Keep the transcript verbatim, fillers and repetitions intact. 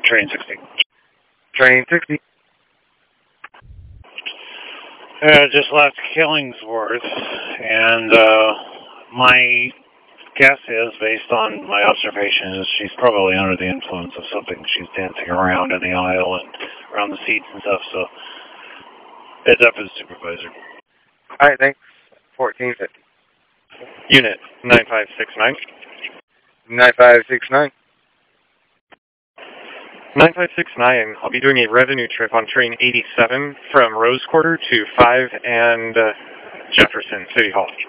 train sixty. Train sixty. Uh, just left Killingsworth, and uh, my guess is, based on my observations, she's probably under the influence of something. She's dancing around in the aisle and around the seats and stuff, so heads up for the supervisor. All right, thanks. fourteen fifty. Unit nine five six nine. nine five six nine. nine five six nine, I'll be doing a revenue trip on train eighty-seven from Rose Quarter to five and uh, Jefferson City Hall.